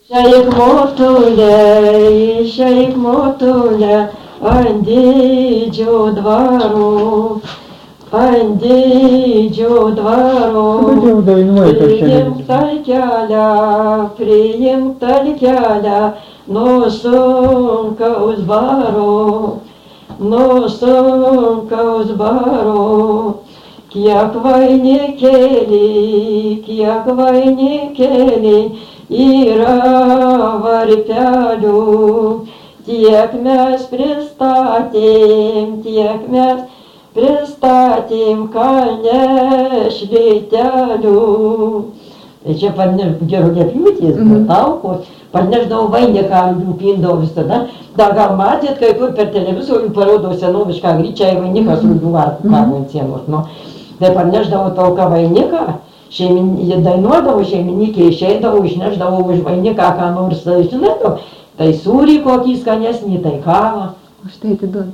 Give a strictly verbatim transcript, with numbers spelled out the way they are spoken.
Išeik motulė, išeik motulė, ant didžio dvaro, ant didžio dvaro. Kodėl dainuoji per Priimk talkelę, priimk talkelę, nuo sunkaus baro, nuo sunkaus baro. Kiek vainikėlį, kiek vainikėlį yra varpelių, tiek mes pristatėm, tiek mes pristatėm kalne šleitelių. Tai čia parneš gerogepjūtės, mm-hmm. taukos, parnešdavo vainiką, jų pindavo visada. Dar gal matėt, kai kur per televizorių parodo senovišką gryčią ir vainikas rugių varpų kabo ant sienos. Nu, tai parnešdavo tauką vainiką, šeimin, jie dainuodavo, šeimininkė išeidavo, išneždavo už vainiką, ką nors, žinai, tai sūrį kokį skanesnį, tai kavą. Už tai atiduodu.